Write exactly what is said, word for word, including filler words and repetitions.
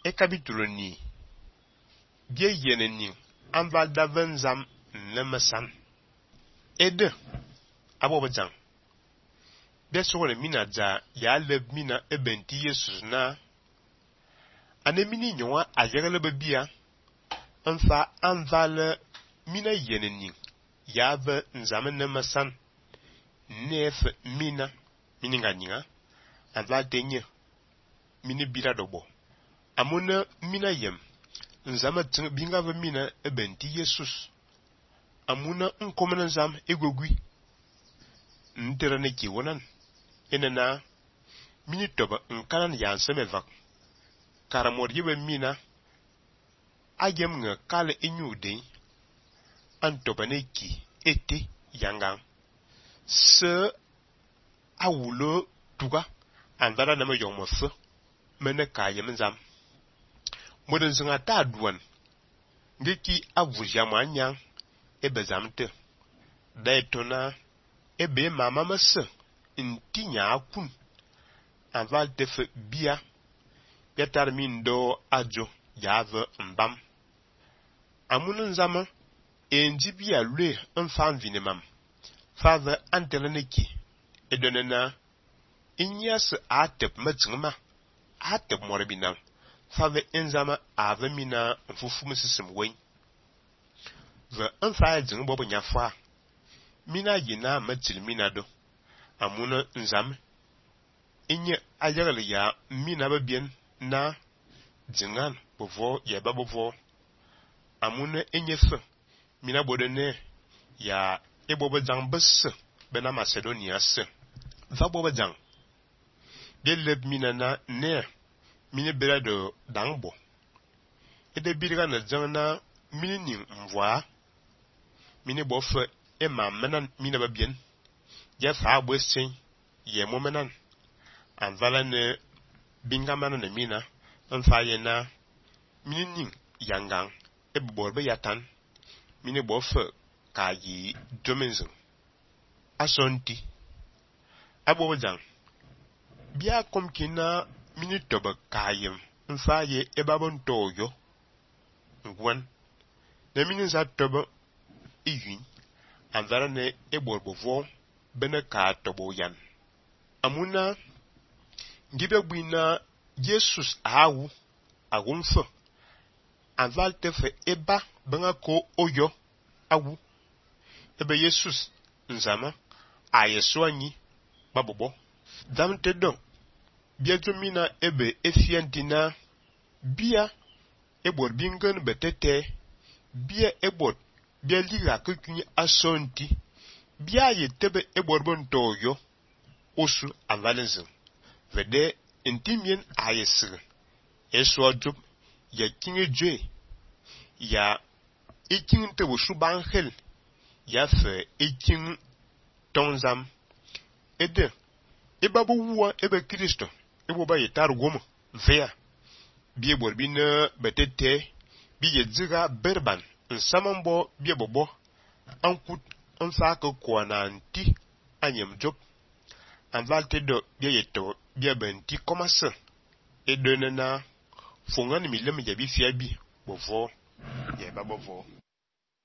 e capítulo ni bie yene ni an val daven zam nemasan ede abo bajang bie sogole mina ja ya leb mina ebenti yesus na ane mini nyoa ajegele bebia anfa an val mina yene ni ya ve nzam nemasan nef mina mininga nyinga an val tenye mini bira dobo amuna mina yem nzama ting binga va mina ebenti yesus amuna nkomena nzam egogui ntera ne ki wonan enena mini toba nkanan yanseme vak karamor yebe mina ayem nga kale enyude an toba ne ki ete yangang se awulo tuga andara na me yongmo se mene kayem nzam moden zinga ta duan ngeki avuja mwanyang ebe zamte daitona ebe mama mase intinya akun anval tefe bia betar mindo ajo yave mbam amunun zama enji bia lue enfan vinemam fave anteleneki edonena inyas atep matsingma atep morbinam fave enzama ave mina mfufu msisim wen ve enfa jing bobo nyafa mina yina matil mina do amuna nzam inye ajagal ya mina babien na jingan bovo ya babovo amuna enye fe mina bodene ya ebobo jang bes bena Macedonia se va bobo jang de leb mina na ne mini bera de dangbo ede birga na jangna mini ni mvoa mini bofe e ma menan mini babien ya fa bwesin ye mo menan an vala ne binga menan ne mina an fa ye na mini ni yangang e borbe yatan mini bofe ka yi domenzin asonti abo jang bia kom kina mini toba kayem nfa ye ebabon toyo ngwan na mini za toba iyun anvara ne eborbovo bene ka tobo yan amuna ngibe gwina Jesus awu agumfa anval tefe eba benga ko oyo awu ebe Jesus nzama ayeswanyi babobo dam tedo bia jomina ebe efiantina bia ebor bingan betete bia ebor bia liga kukunyi asonti bia yetebe ebor bontoyo osu avalenzin vede intimien ayesir eswa job ya kinge jwe ya iking te wosu banghel ya fe iking tonzam ede ebabu wuwa ebe Kristo ebo ba yetar goma vea bie borbina betete bie ziga berban nsamambo bie bobo ankut nfaka kwana anti anyem job anvalte do bie yeto bie benti komasa edonena fongan milem ya bi fiabi bovo ye babovo